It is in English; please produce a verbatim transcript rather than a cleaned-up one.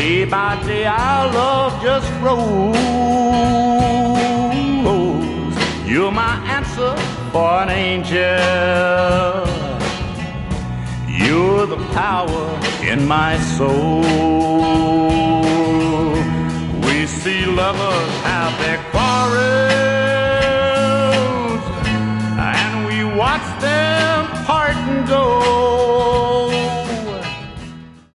Day by day our love just grows. You're my answer for an angel. You're the power in my soul. We see lovers have their quarrels,